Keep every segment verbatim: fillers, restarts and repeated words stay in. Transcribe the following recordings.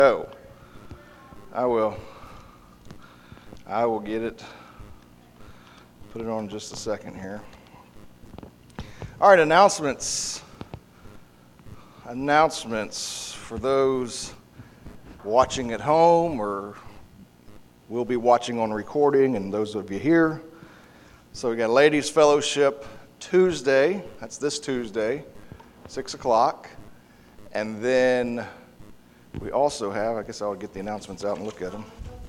Go. I will. I will get it. Put it on just a second here. All right, announcements. Announcements for those watching at home or will be watching on recording, and those of you here. So we got Ladies Fellowship Tuesday. That's this Tuesday, six o'clock. And then we also have, I guess I'll get the announcements out and look at them.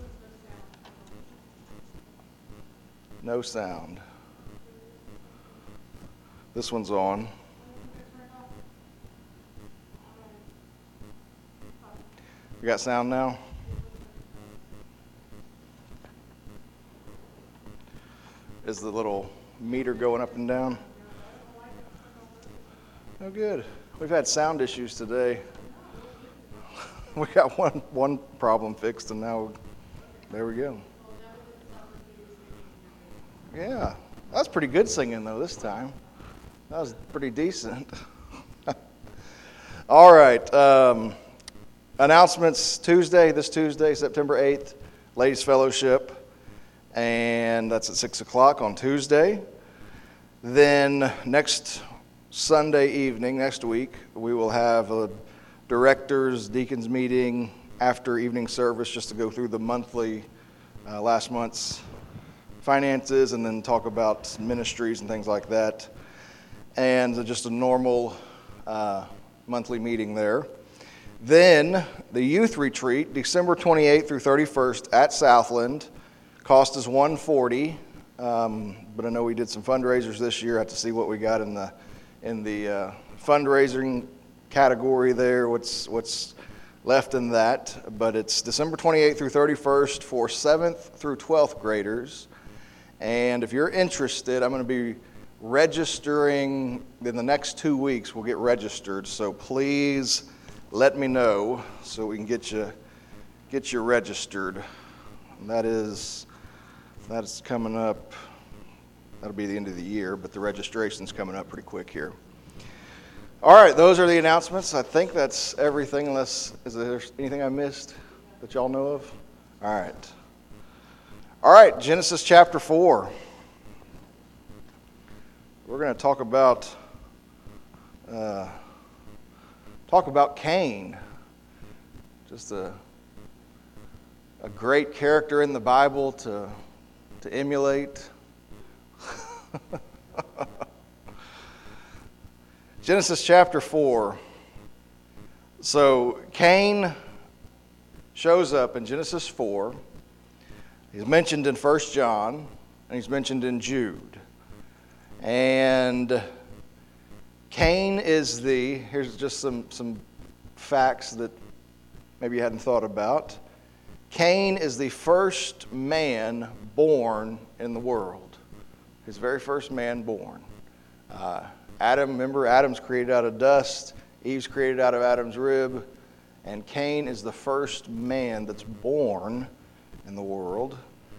No sound. This one's on. You got sound now? Is the little meter going up and down? Oh, good. We've had sound issues today. We got one one problem fixed, and now there we go. Yeah, that's pretty good singing, though, this time. That was pretty decent. All right. Um, announcements Tuesday, this Tuesday, September eighth, Ladies Fellowship, and that's at six o'clock on Tuesday. Then next Sunday evening, next week, we will have a directors, deacons meeting after evening service just to go through the monthly, uh, last month's finances and then talk about ministries and things like that. And just a normal uh, monthly meeting there. Then the youth retreat, December twenty-eighth through thirty-first at Southland. Cost is one hundred forty dollars, um, but I know we did some fundraisers this year. I have to see what we got in the in the uh, fundraising category there, what's what's left in that. But it's December twenty-eighth through thirty-first for seventh through twelfth graders. And if you're interested, I'm going to be registering in the next two weeks. We'll get registered, so please let me know so we can get you get you registered. And that is that's coming up. That'll be the end of the year, but the registration's coming up pretty quick here. All right, those are the announcements. I think that's everything, unless, is there anything I missed that y'all know of? All right. All right, Genesis chapter four. We're going to talk about, uh, talk about Cain. Just a, a great character in the Bible to, to emulate. Genesis chapter four. So Cain shows up in Genesis four. He's mentioned in First John, and he's mentioned in Jude. And Cain is the, here's just some, some facts that maybe you hadn't thought about. Cain is the first man born in the world. His very first man born. Uh, Adam, remember, Adam's created out of dust. Eve's created out of Adam's rib. And Cain is the first man that's born in the world.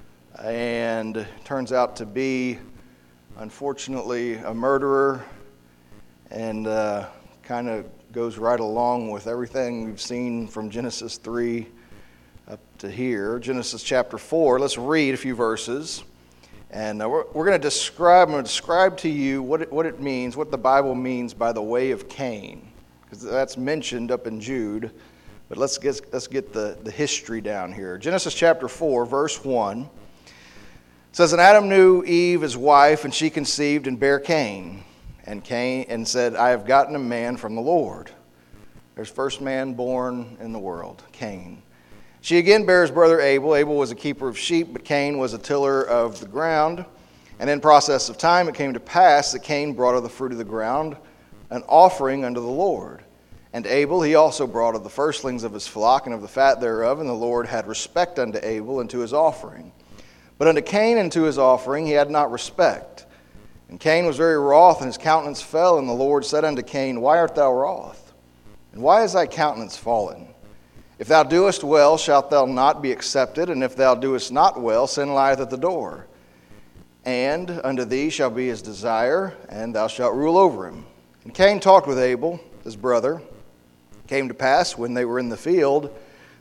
And turns out to be, unfortunately, a murderer. And uh, kind of goes right along with everything we've seen from Genesis three up to here. Genesis chapter four. Let's read a few verses. And uh, we're, we're going to describe, I'm going to describe to you what it, what it means, what the Bible means by the way of Cain. Because that's mentioned up in Jude. But let's get, let's get the, the history down here. Genesis chapter four, verse one. It says, "And Adam knew Eve his wife, and she conceived and bare Cain. And Cain and said, I have gotten a man from the Lord." There's first man born in the world, Cain. "She again bare his brother Abel. Abel was a keeper of sheep, but Cain was a tiller of the ground. And in process of time it came to pass that Cain brought of the fruit of the ground an offering unto the Lord. And Abel he also brought of the firstlings of his flock and of the fat thereof, and the Lord had respect unto Abel and to his offering. But unto Cain and to his offering he had not respect. And Cain was very wroth, and his countenance fell, and the Lord said unto Cain, Why art thou wroth? And why is thy countenance fallen? If thou doest well, shalt thou not be accepted, and if thou doest not well, sin lieth at the door. And unto thee shall be his desire, and thou shalt rule over him. And Cain talked with Abel, his brother. It came to pass, when they were in the field,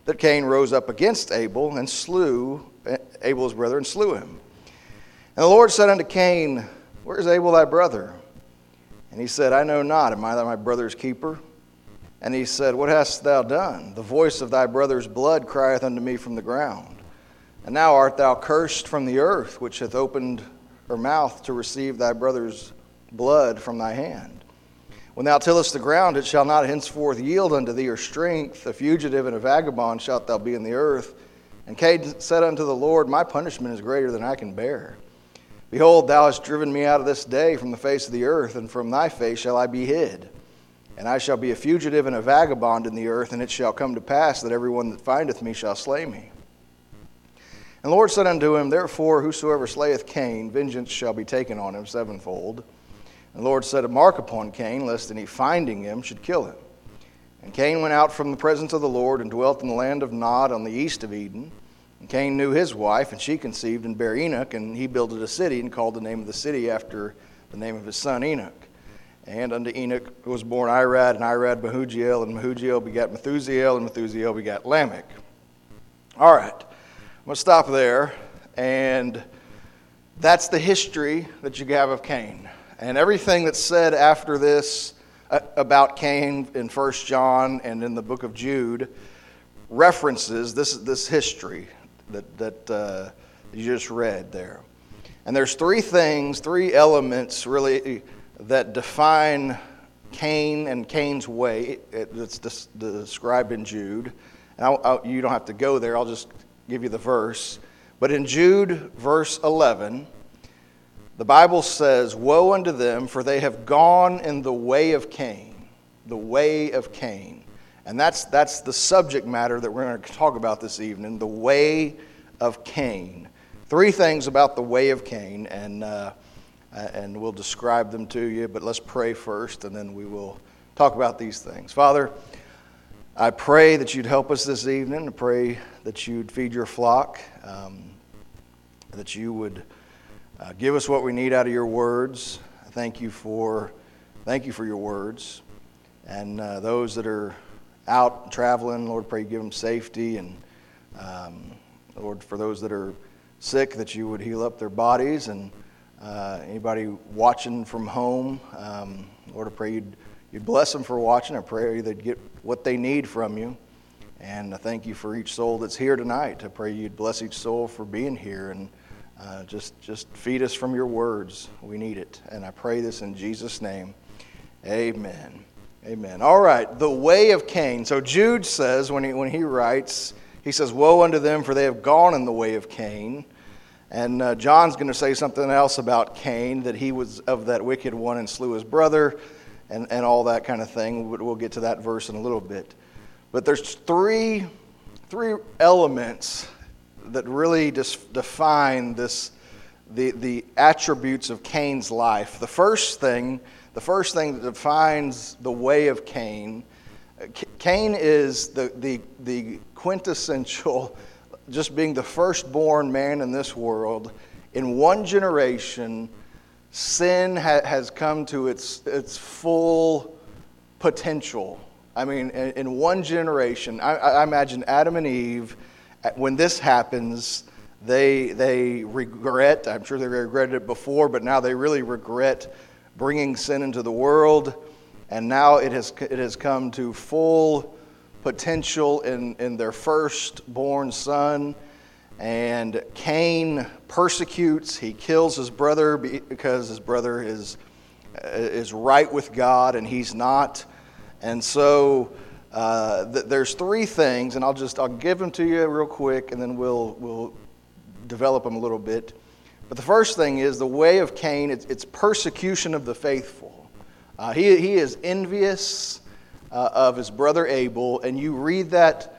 that Cain rose up against Abel and slew Abel his brother and slew him. And the Lord said unto Cain, Where is Abel thy brother? And he said, I know not. Am I my brother's keeper? And he said, What hast thou done? The voice of thy brother's blood crieth unto me from the ground. And now art thou cursed from the earth, which hath opened her mouth to receive thy brother's blood from thy hand. When thou tillest the ground, it shall not henceforth yield unto thee or strength. A fugitive and a vagabond shalt thou be in the earth. And Cain said unto the Lord, My punishment is greater than I can bear. Behold, thou hast driven me out of this day from the face of the earth, and from thy face shall I be hid. And I shall be a fugitive and a vagabond in the earth, and it shall come to pass that every one that findeth me shall slay me. And the Lord said unto him, Therefore, whosoever slayeth Cain, vengeance shall be taken on him sevenfold. And the Lord set a mark upon Cain, lest any finding him should kill him. And Cain went out from the presence of the Lord, and dwelt in the land of Nod on the east of Eden. And Cain knew his wife, and she conceived and bare Enoch, and he builded a city, and called the name of the city after the name of his son Enoch. And unto Enoch was born Irad, and Irad Mehujael, and Mehujael begat Methusael, and Methusael begat Lamech. All right. I'm going to stop there, and that's the history that you have of Cain. And everything that's said after this about Cain in First John and in the book of Jude references this, this history that, that uh, you just read there. And there's three things, three elements really that define Cain and Cain's way. It's described in Jude. And I'll, I'll, you don't have to go there. I'll just give you the verse. But in Jude, verse eleven, the Bible says, Woe unto them, for they have gone in the way of Cain. The way of Cain. And that's, that's the subject matter that we're going to talk about this evening, the way of Cain. Three things about the way of Cain, and, uh, and we'll describe them to you, but let's pray first, and then we will talk about these things. Father, I pray that you'd help us this evening. I pray that you'd feed your flock, um, that you would uh, give us what we need out of your words. Thank you for, thank you for your words. And uh, those that are out traveling, Lord, pray you give them safety. And um, Lord, for those that are sick, that you would heal up their bodies. And uh, anybody watching from home, um, Lord, I pray you'd You'd bless them for watching. I pray they'd get what they need from you. And I thank you for each soul that's here tonight. I pray you'd bless each soul for being here. And uh, just, just feed us from your words. We need it. And I pray this in Jesus' name. Amen. Amen. All right. The way of Cain. So Jude says, when he, when he writes, he says, Woe unto them, for they have gone in the way of Cain. And uh, John's going to say something else about Cain, that he was of that wicked one and slew his brother. And, and all that kind of thing. We'll get to that verse in a little bit. But there's three, three elements that really just define this, the, the attributes of Cain's life. The first thing, the first thing that defines the way of Cain, Cain is the, the, the quintessential, just being the firstborn man in this world. In one generation, sin ha- has come to its its full potential. I mean, in, in one generation, I, I imagine Adam and Eve, when this happens, they they regret, I'm sure they regretted it before, but now they really regret bringing sin into the world. And now it has it has come to full potential in, in their firstborn son. And Cain persecutes, he kills his brother because his brother is is right with God and he's not. And so uh, th- there's three things, and I'll just I'll give them to you real quick, and then we'll we'll develop them a little bit. But the first thing is the way of Cain. It's, it's persecution of the faithful. Uh, he he is envious uh, of his brother Abel, and you read that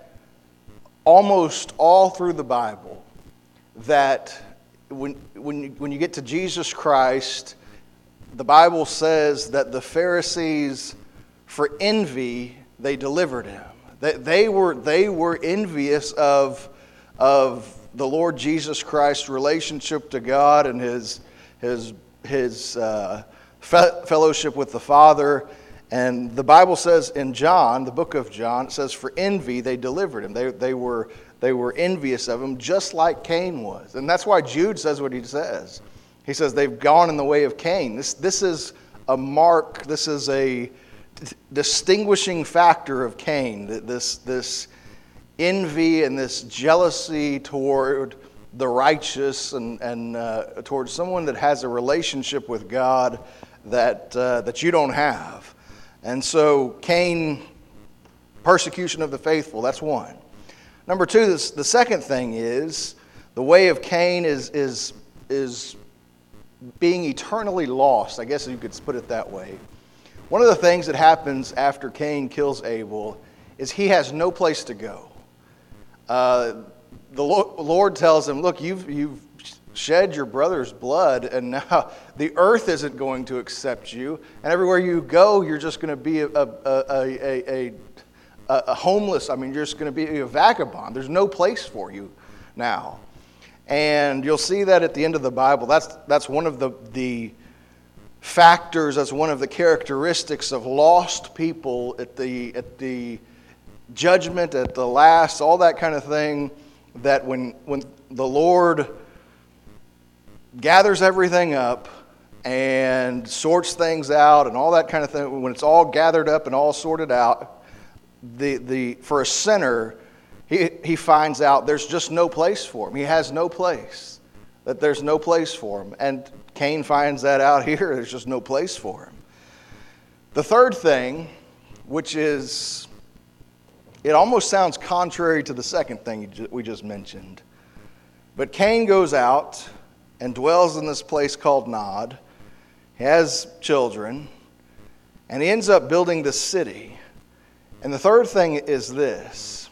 almost all through the Bible, that when when you, when you get to Jesus Christ, the Bible says that the Pharisees, for envy, they delivered him. They, they were they were envious of of the Lord Jesus Christ's relationship to God and his his his uh, fe- fellowship with the Father, And the Bible says in John, the book of John, it says, for envy they delivered him. They, they, were, they were envious of him, just like Cain was. And that's why Jude says what he says. He says they've gone in the way of Cain. This, this is a mark, this is a distinguishing factor of Cain, this, this envy and this jealousy toward the righteous and, and uh, towards someone that has a relationship with God that, uh, that you don't have. And so Cain, persecution of the faithful, that's one. Number two, this, the second thing is, the way of Cain is, is, is being eternally lost. I guess you could put it that way. One of the things that happens after Cain kills Abel is he has no place to go. Uh, the Lord tells him, look, you've, you've shed your brother's blood, and now the earth isn't going to accept you. And everywhere you go, you're just going to be a, a, a, a, a, a homeless. I mean, you're just going to be a vagabond. There's no place for you now. And you'll see that at the end of the Bible. That's, that's one of the, the factors, that's one of the characteristics of lost people at the, at the judgment, at the last, all that kind of thing, that when, when the Lord gathers everything up and sorts things out and all that kind of thing, when it's all gathered up and all sorted out, the, the, for a sinner, he, he finds out there's just no place for him. He has no place, that there's no place for him. And Cain finds that out here, there's just no place for him. The third thing, which is, it almost sounds contrary to the second thing we just mentioned. But Cain goes out and dwells in this place called Nod. He has children, and he ends up building this city. And the third thing is this.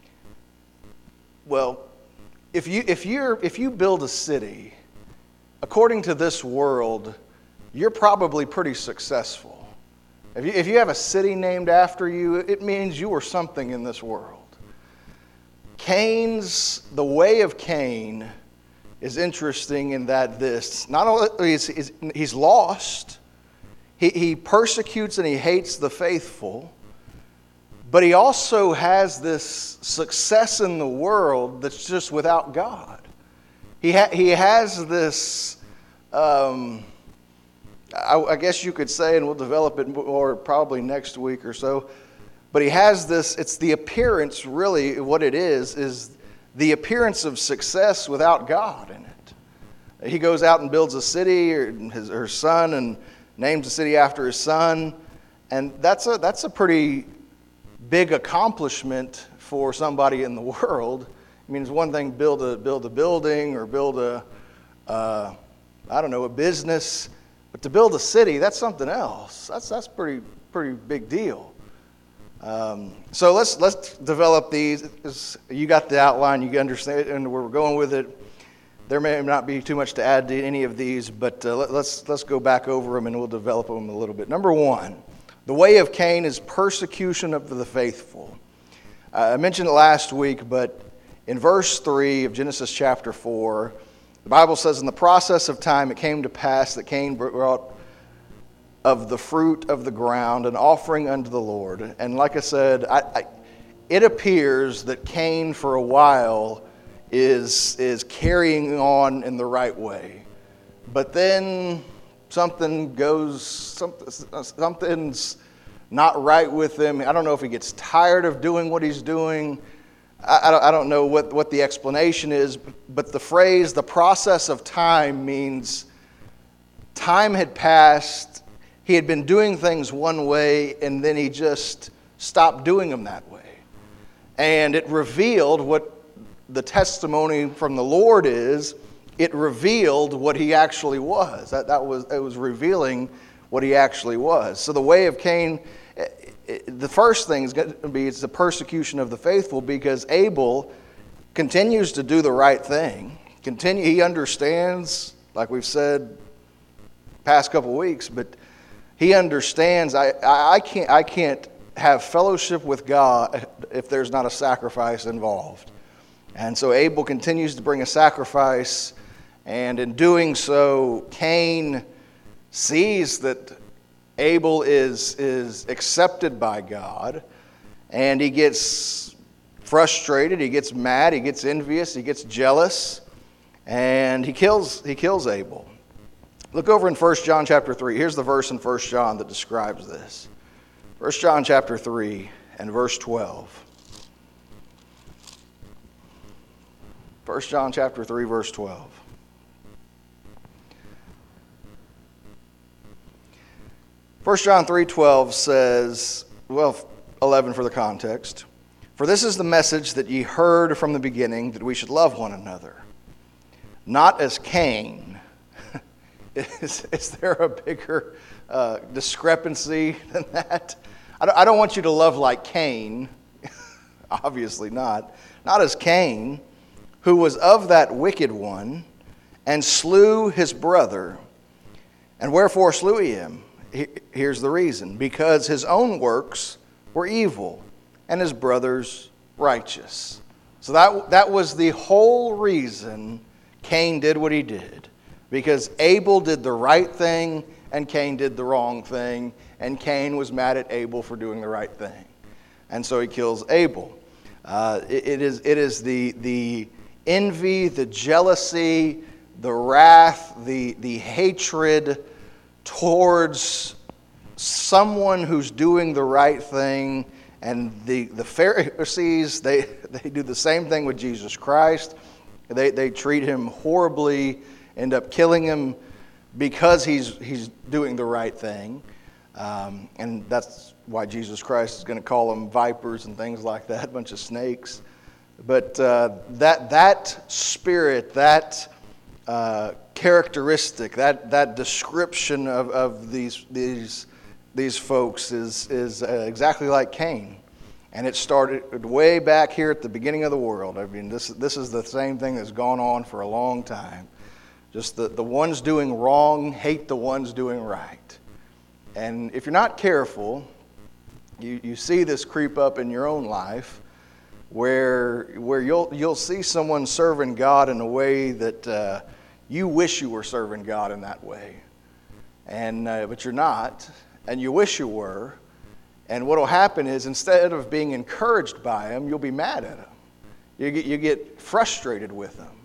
Well, if you if you're if you build a city, according to this world, you're probably pretty successful. If you, if you have a city named after you, it means you were something in this world. Cain's, the way of Cain is interesting in that this, not only is he's, he's lost, he, he persecutes and he hates the faithful, but he also has this success in the world that's just without God. He, ha, he has this... Um, I, I guess you could say, and we'll develop it more probably next week or so, but he has this, it's the appearance, really, what it is, is the appearance of success without God in it. He goes out and builds a city, or his her son, and names the city after his son, and that's a that's a pretty big accomplishment for somebody in the world. I mean, it's one thing to build a build a building or build a, uh, I don't know, a business. But to build a city, that's something else. That's that's pretty pretty big deal. Um, so let's let's develop these. You got the outline. You understand, and where we're going with it. There may not be too much to add to any of these, but uh, let, let's let's go back over them and we'll develop them a little bit. Number one, the way of Cain is persecution of the faithful. Uh, I mentioned it last week, but in verse three of Genesis chapter four. The Bible says, in the process of time it came to pass that Cain brought of the fruit of the ground an offering unto the Lord. And like I said, I, I, it appears that Cain for a while is, is carrying on in the right way. But then something goes, something, something's not right with him. I don't know if he gets tired of doing what he's doing. I don't know what, what the explanation is, but the phrase, the process of time, means time had passed, he had been doing things one way, and then he just stopped doing them that way. And it revealed what the testimony from the Lord is, it revealed what he actually was. That, that was, it was revealing what he actually was. So the way of Cain... The first thing is going to be it's the persecution of the faithful, because Abel continues to do the right thing. Continue, he understands, like we've said past couple weeks, but he understands I, I, I can't I can't have fellowship with God if there's not a sacrifice involved. And so Abel continues to bring a sacrifice, and in doing so, Cain sees that Abel is, is accepted by God, and he gets frustrated, he gets mad, he gets envious, he gets jealous, and he kills, he kills Abel. Look over in First John chapter three. Here's the verse in First John that describes this. First John chapter three and verse twelve. First John chapter three, verse twelve. First John three twelve says, well, eleven for the context. For this is the message that ye heard from the beginning, that we should love one another. Not as Cain. Is, is there a bigger uh, discrepancy than that? I don't, I don't want you to love like Cain. Obviously not. Not as Cain, who was of that wicked one, and slew his brother. And wherefore slew he him? He, here's the reason. Because his own works were evil, and his brother's righteous. So that, that was the whole reason Cain did what he did. Because Abel did the right thing, and Cain did the wrong thing, and Cain was mad at Abel for doing the right thing. And so he kills Abel. Uh, it, it is, it is the, the envy, the jealousy, the wrath, the, the hatred towards someone who's doing the right thing. And the, the Pharisees, they, they do the same thing with Jesus Christ. They, they treat him horribly, end up killing him because he's, he's doing the right thing. Um, and that's why Jesus Christ is going to call them vipers and things like that, a bunch of snakes. But uh, that, that spirit, that uh, characteristic, that, that description of, of these, these, these folks is, is uh, exactly like Cain. And it started way back here at the beginning of the world. I mean, this, this is the same thing that's gone on for a long time. Just the, the ones doing wrong hate the ones doing right. And if you're not careful, you, you see this creep up in your own life where, where you'll, you'll see someone serving God in a way that uh, you wish you were serving God in that way. And uh, but you're not, and you wish you were. And what will happen is, instead of being encouraged by them, you'll be mad at them. You get, you get frustrated with them.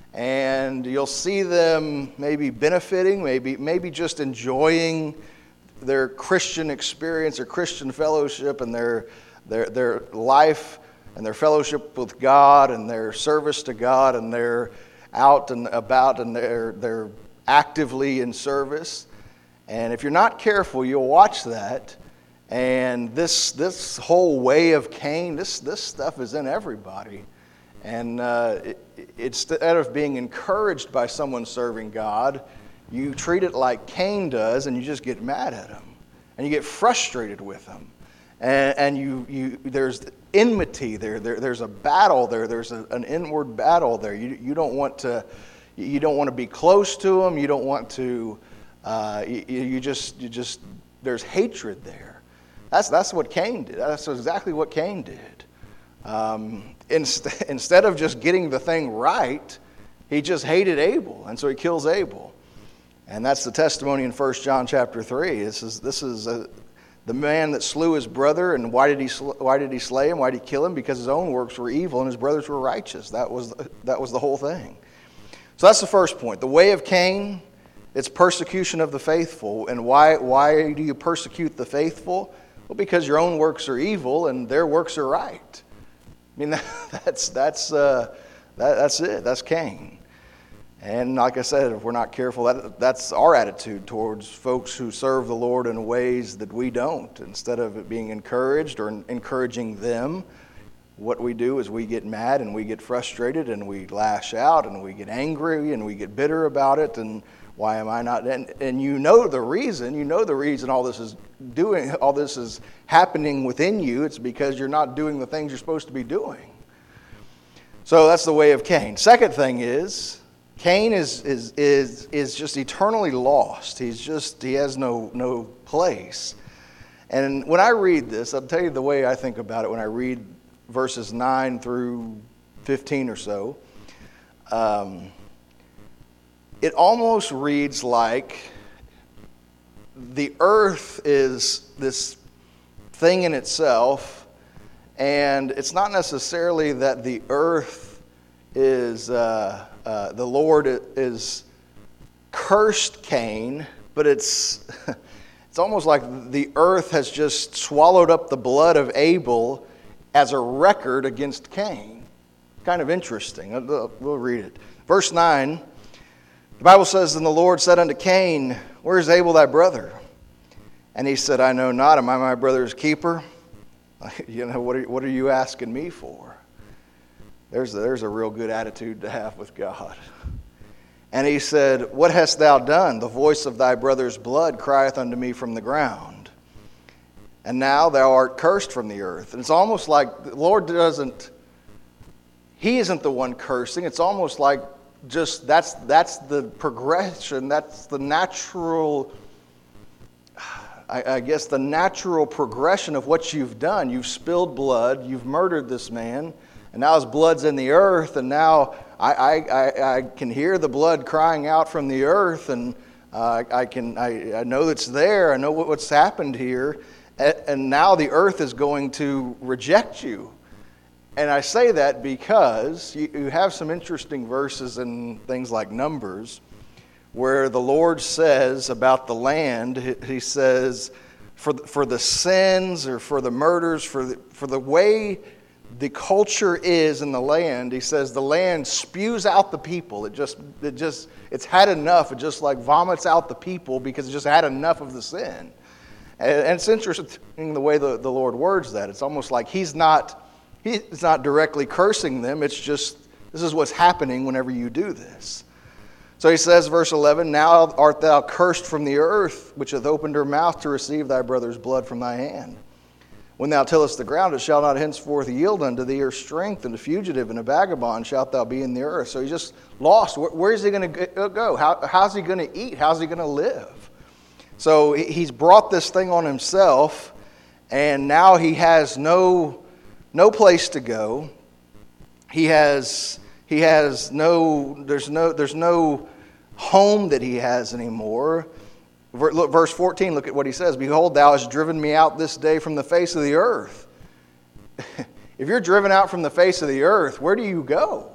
And you'll see them maybe benefiting, maybe, maybe just enjoying their Christian experience or Christian fellowship and their, their, their life and their fellowship with God and their service to God, and they're out and about and they're, they're actively in service. And if you're not careful, you'll watch that. And this this whole way of Cain, this, this stuff is in everybody. And uh, it, it, instead of being encouraged by someone serving God, you treat it like Cain does, and you just get mad at him. And you get frustrated with him. And, and you, you there's enmity there. there. There's a battle there. There's a, an inward battle there. You, you don't want to you don't want to be close to him. You don't want to, uh, you, you just, you just, there's hatred there. That's, that's what Cain did. That's exactly what Cain did. Um, inst- instead of just getting the thing right, he just hated Abel, and so he kills Abel. And that's the testimony in First John chapter three. This is this is a, the man that slew his brother. And why did he sl- why did he slay him? Why did he kill him? Because his own works were evil and his brothers were righteous. That was the, that was the whole thing. So that's the first point. The way of Cain, it's persecution of the faithful. And why why do you persecute the faithful? Well, because your own works are evil and their works are right. I mean, that, that's that's uh, that, that's it. That's Cain. And like I said, if we're not careful, that, that's our attitude towards folks who serve the Lord in ways that we don't. Instead of it being encouraged or encouraging them, what we do is we get mad and we get frustrated and we lash out and we get angry and we get bitter about it. And why am I not? And, and you know the reason. You know the reason all this is doing. All this is happening within you. It's because you're not doing the things you're supposed to be doing. So that's the way of Cain. Second thing is, Cain is is is is just eternally lost. He's just he has no no place. And when I read this, I'll tell you the way I think about it when I read verses nine through fifteen or so. Um, it almost reads like the earth is this thing in itself, and it's not necessarily that the earth is, uh, uh, the Lord is cursed Cain, but it's it's almost like the earth has just swallowed up the blood of Abel as a record against Cain. Kind of interesting. We'll read it. Verse nine, the Bible says, "And the Lord said unto Cain, Where is Abel thy brother? And he said, I know not. Am I my brother's keeper? You know, what are, what are you asking me for?" There's a, there's a real good attitude to have with God. And he said, "What hast thou done? The voice of thy brother's blood crieth unto me from the ground. And now thou art cursed from the earth." And it's almost like the Lord doesn't, he isn't the one cursing. It's almost like just that's that's the progression, that's the natural, I, I guess the natural progression of what you've done. You've spilled blood, you've murdered this man, and now his blood's in the earth, and now I, I, I, I can hear the blood crying out from the earth, and uh, I can I, I know it's there. I know what, what's happened here, and, and now the earth is going to reject you. And I say that because you, you have some interesting verses in things like Numbers, where the Lord says about the land, he, he says, for for the sins or for the murders, for the, for the way the culture is in the land, he says the land spews out the people. It just, it just, it's had enough. It just like vomits out the people because it just had enough of the sin. And, and it's interesting the way the, the Lord words that. It's almost like he's not, he's not directly cursing them. It's just, this is what's happening whenever you do this. So he says, verse eleven, "Now art thou cursed from the earth, which hath opened her mouth to receive thy brother's blood from thy hand. When thou tillest the ground, it shall not henceforth yield unto thee, or strength, and a fugitive and a vagabond shalt thou be in the earth." So he's just lost. Where, where is he going to go? How, how's he going to eat? How's he going to live? So he's brought this thing on himself, and now he has no, no place to go. He has, he has no, there's no, there's no home that he has anymore. Look, verse fourteen, look at what he says. "Behold, thou hast driven me out this day from the face of the earth." If you're driven out from the face of the earth, where do you go?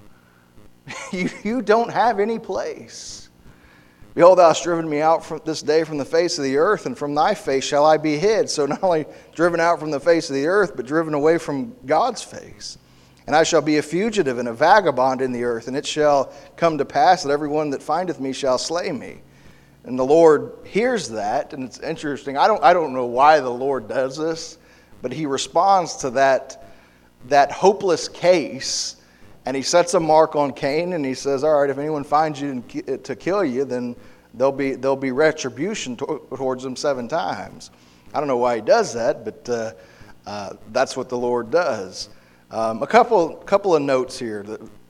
you, you don't have any place. "Behold, thou hast driven me out from this day from the face of the earth, and from thy face shall I be hid." So not only driven out from the face of the earth, but driven away from God's face. "And I shall be a fugitive and a vagabond in the earth, and it shall come to pass that everyone that findeth me shall slay me." And the Lord hears that, and it's interesting. I don't, I don't know why the Lord does this, but he responds to that, that hopeless case, and he sets a mark on Cain, and he says, all right, if anyone finds you to kill you, then there'll be, there'll be retribution towards them seven times. I don't know why he does that, but uh, uh, that's what the Lord does. Um, a couple, couple of notes here.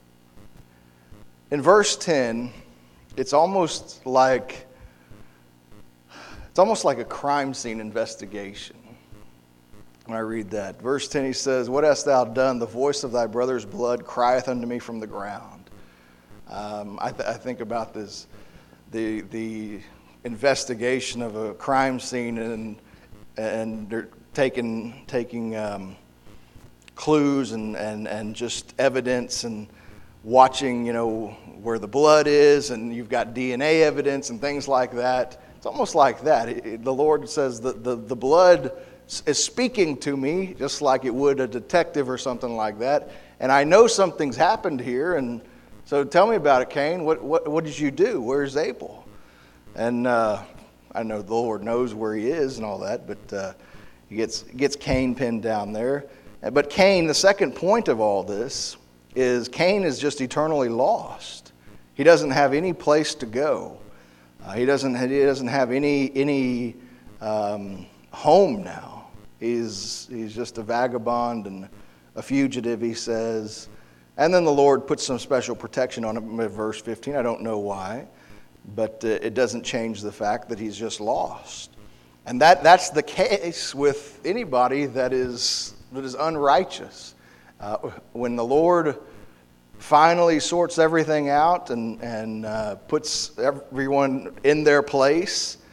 In verse ten, it's almost like... It's almost like a crime scene investigation when I read that. Verse ten, he says, "What hast thou done? The voice of thy brother's blood crieth unto me from the ground." Um, I, th- I think about this, the the investigation of a crime scene, and and they're taking taking um, clues and, and, and just evidence and watching, you know, where the blood is, and you've got D N A evidence and things like that. It's almost like that. The Lord says that the, the blood is speaking to me just like it would a detective or something like that. And I know something's happened here. And so tell me about it, Cain. What what, what did you do? Where's Abel? And uh, I know the Lord knows where he is and all that, but uh, he gets, gets Cain pinned down there. But Cain, the second point of all this is Cain is just eternally lost. He doesn't have any place to go. Uh, he doesn't. He doesn't have any any um, home now. He's he's just a vagabond and a fugitive. He says, and then the Lord puts some special protection on him in verse fifteen. I don't know why, but uh, it doesn't change the fact that he's just lost. And that that's the case with anybody that is that is unrighteous. Uh, when the Lord finally sorts everything out and, and uh, puts everyone in their place,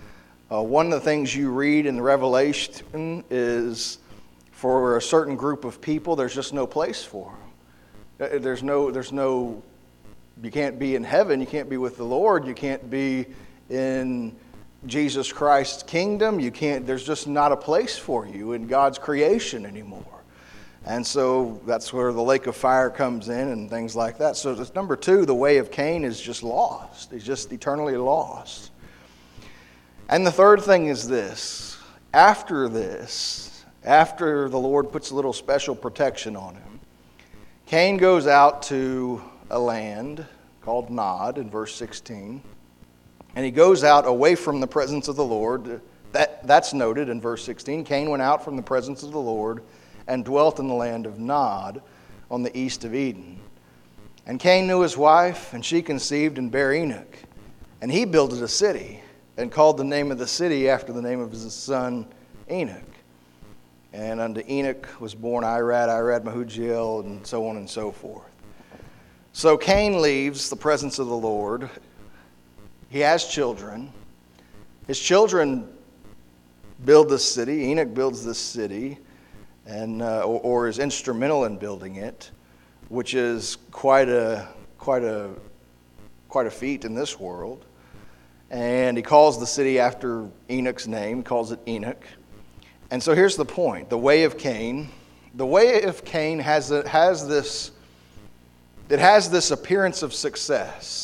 Uh, one of the things you read in the Revelation is for a certain group of people, there's just no place for them. There's no, there's no, you can't be in heaven, you can't be with the Lord, you can't be in Jesus Christ's kingdom, you can't, there's just not a place for you in God's creation anymore. And so that's where the lake of fire comes in and things like that. So that's number two, the way of Cain is just lost. He's just eternally lost. And the third thing is this. After this, after the Lord puts a little special protection on him, Cain goes out to a land called Nod in verse sixteen. And he goes out away from the presence of the Lord. That, that's noted in verse sixteen. Cain went out from the presence of the Lord and dwelt in the land of Nod on the east of Eden. And Cain knew his wife, and she conceived and bare Enoch. And he builded a city and called the name of the city after the name of his son Enoch. And unto Enoch was born Irad, Irad Mahujael, and so on and so forth. So Cain leaves the presence of the Lord. He has children. His children build this city. Enoch builds this city, and uh, or, or is instrumental in building it, which is quite a quite a quite a feat in this world. And he calls the city after Enoch's name. He calls it Enoch. And so here's the point: the way of Cain. The way of Cain has a, has this. It has this appearance of success.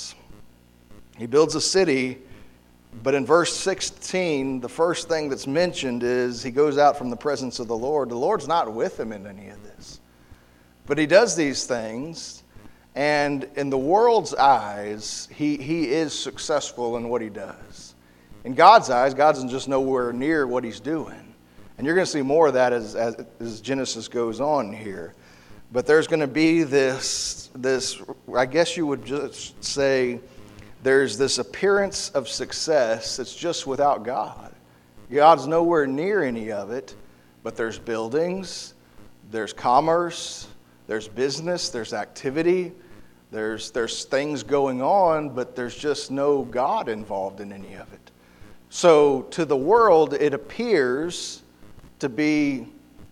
He builds a city, but in verse sixteen, the first thing that's mentioned is he goes out from the presence of the Lord. The Lord's not with him in any of this. But he does these things, and in the world's eyes, he, he is successful in what he does. In God's eyes, God's just nowhere near what he's doing. And you're going to see more of that as, as, as Genesis goes on here. But there's going to be this, this, I guess you would just say, there's this appearance of success that's just without God. God's nowhere near any of it, but there's buildings, there's commerce, there's business, there's activity, there's, there's things going on, but there's just no God involved in any of it. So to the world, it appears to be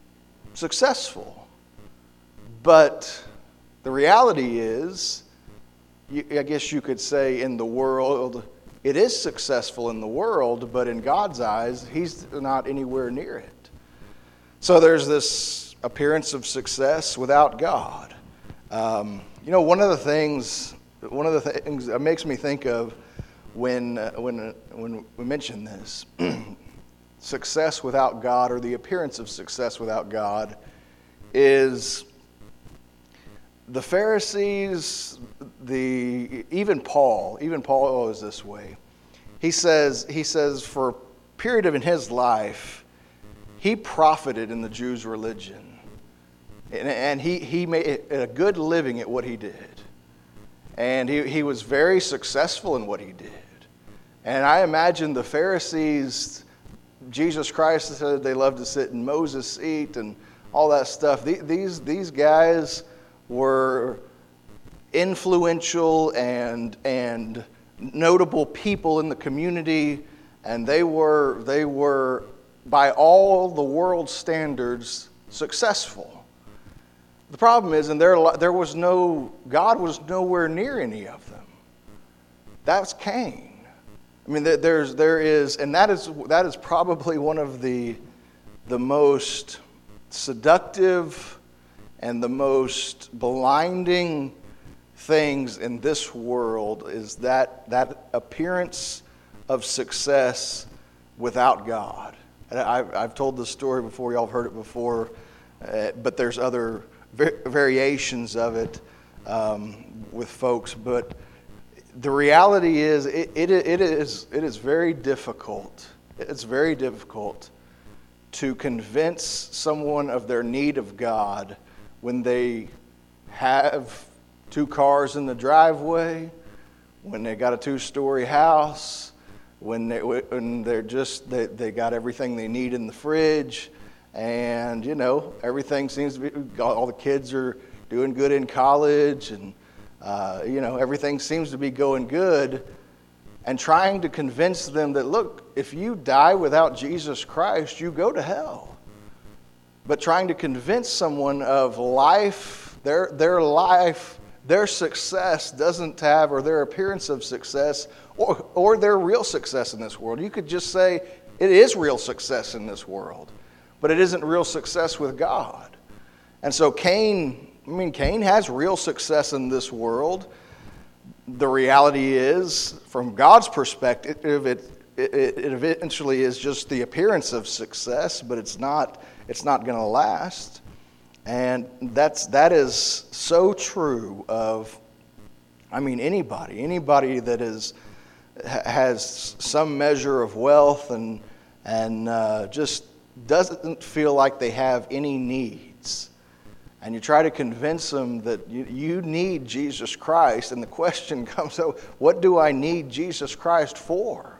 successful. But the reality is, I guess you could say in the world, it is successful in the world, but in God's eyes, he's not anywhere near it. So there's this appearance of success without God. Um, you know, one of the things, one of the things that makes me think of when uh, when uh, when we mention this, success without God, or the appearance of success without God, is the Pharisees, the even Paul, even Paul is this way. He says, he says for a period of in his life, he profited in the Jews' religion. And, and he, he made a good living at what he did. And he, he was very successful in what he did. And I imagine the Pharisees, Jesus Christ said they loved to sit in Moses' seat and all that stuff. These, these guys were influential and and notable people in the community, and they were they were by all the world's standards successful. The problem is, and there there was no God was nowhere near any of them. That's Cain. I mean, there's there is, and that is that is probably one of the the most seductive and the most blinding things in this world is that that appearance of success without God. And I've, I've told this story before, y'all have heard it before, uh, but there's other va- variations of it um, with folks. But the reality is, it, it, it is it is very difficult. It's very difficult to convince someone of their need of God when they have two cars in the driveway, when they got a two-story house, when, they, when they're just, they, they got everything they need in the fridge, and, you know, everything seems to be, all the kids are doing good in college, and, uh, you know, everything seems to be going good, and trying to convince them that, look, if you die without Jesus Christ, you go to hell. But trying to convince someone of life, their, their life, their success doesn't have, or their appearance of success, or, or their real success in this world. You could just say it is real success in this world, but it isn't real success with God. And so Cain, I mean, Cain has real success in this world. The reality is, from God's perspective, it, it, it eventually is just the appearance of success, but it's not, it's not going to last. And that's, that is so true of, I mean, anybody. Anybody that is, has some measure of wealth and, and uh, just doesn't feel like they have any needs. And you try to convince them that you, you need Jesus Christ. And the question comes, so what do I need Jesus Christ for?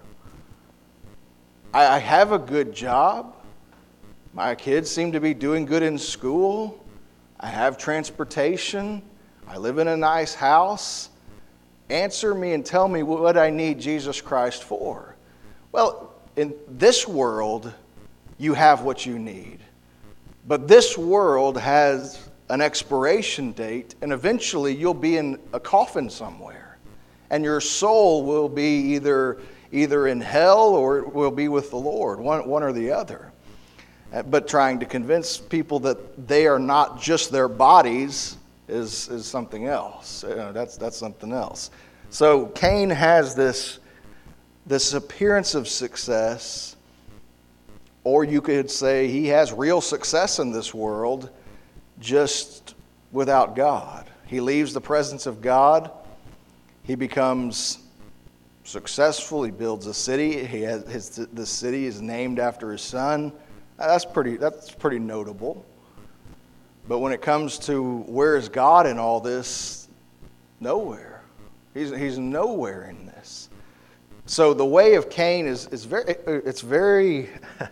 I, I have a good job. My kids seem to be doing good in school. I have transportation. I live in a nice house. Answer me and tell me what I need Jesus Christ for. Well, in this world, you have what you need. But this world has an expiration date, and eventually you'll be in a coffin somewhere. And your soul will be either, either in hell or it will be with the Lord, one, one or the other. But trying to convince people that they are not just their bodies is, is something else. You know, that's, that's something else. So Cain has this, this appearance of success, or you could say he has real success in this world, just without God. He leaves the presence of God. He becomes successful. He builds a city. He has his the city is named after his son. That's pretty that's pretty notable. But when it comes to where is God in all this, nowhere. He's he's nowhere in this. So the way of Cain is is very it's very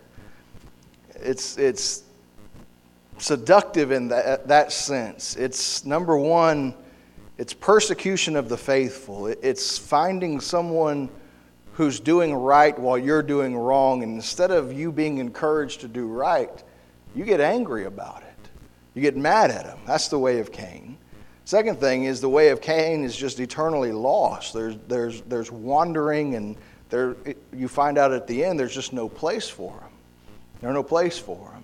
it's it's seductive in that, that sense. It's, number one, it's persecution of the faithful. It's finding someone who's doing right while you're doing wrong, and instead of you being encouraged to do right, you get angry about it. You get mad at him. That's the way of Cain. Second thing is the way of Cain is just eternally lost. There's there's there's wandering, and there you find out at the end there's just no place for him. There's no place for him.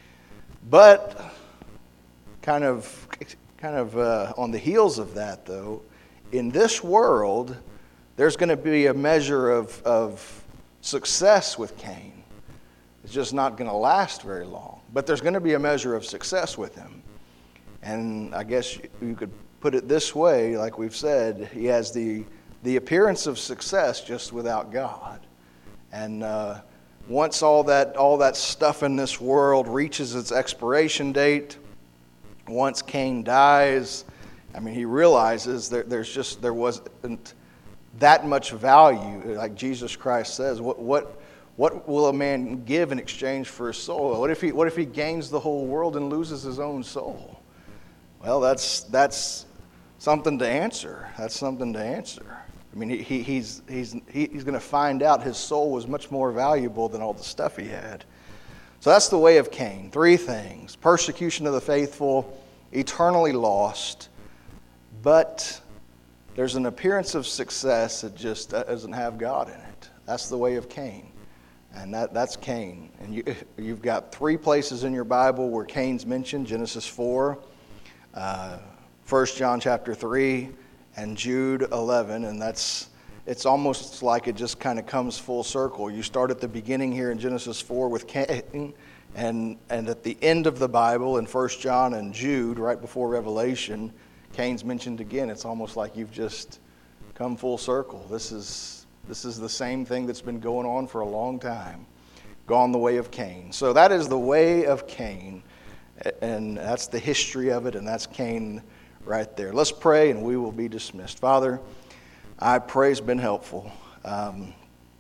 But kind of, kind of uh, on the heels of that, though, in this world, there's going to be a measure of, of success with Cain. It's just not going to last very long. But there's going to be a measure of success with him. And I guess you could put it this way, like we've said, he has the, the appearance of success just without God. And uh, Once all that all that stuff in this world reaches its expiration date, once Cain dies, I mean, he realizes that there's just there wasn't that much value, like Jesus Christ says. What what what will a man give in exchange for his soul? What if he what if he gains the whole world and loses his own soul? Well, that's that's something to answer. That's something to answer. I mean, he, he, he's, he's, he, he's going to find out his soul was much more valuable than all the stuff he had. So that's the way of Cain. Three things. Persecution of the faithful, eternally lost, but there's an appearance of success that just doesn't have God in it. That's the way of Cain. And that, that's Cain. And you, you've got three places in your Bible where Cain's mentioned: Genesis four, uh, First John chapter three, and Jude eleven, and that's it's almost like it just kind of comes full circle. You start at the beginning here in Genesis four with Cain, and and at the end of the Bible in First John and Jude, right before Revelation, Cain's mentioned again. It's almost like you've just come full circle. This is this is the same thing that's been going on for a long time, gone the way of Cain. So that is the way of Cain, and that's the history of it, and that's Cain right there. Let's pray and we will be dismissed. Father, I pray it's been helpful. Um,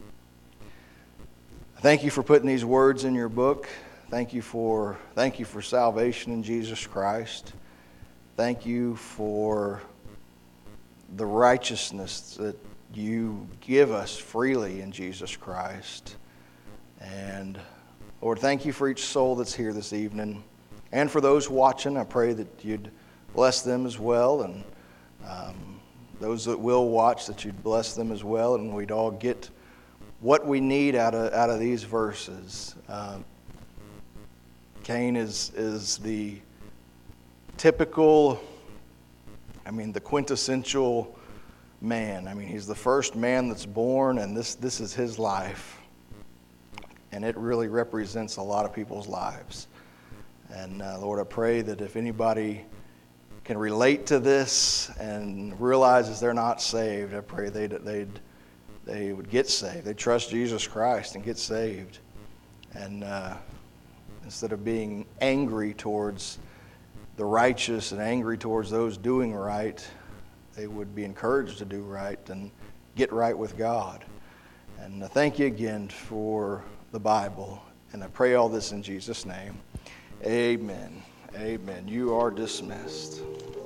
thank you for putting these words in your book. Thank you for thank you for salvation in Jesus Christ. Thank you for the righteousness that you give us freely in Jesus Christ. And Lord, thank you for each soul that's here this evening. And for those watching, I pray that you'd bless them as well. And um, those that will watch, that you'd bless them as well. And we'd all get what we need out of out of these verses. Um, Cain is is the typical, I mean, the quintessential man. I mean, he's the first man that's born, and this this is his life. And it really represents a lot of people's lives. And uh, Lord, I pray that if anybody can relate to this and realizes they're not saved, I pray they'd, they'd, they would get saved. They trust Jesus Christ and get saved. And uh, instead of being angry towards the righteous and angry towards those doing right, they would be encouraged to do right and get right with God. And uh, thank you again for the Bible. And I pray all this in Jesus' name. Amen. Amen. You are dismissed.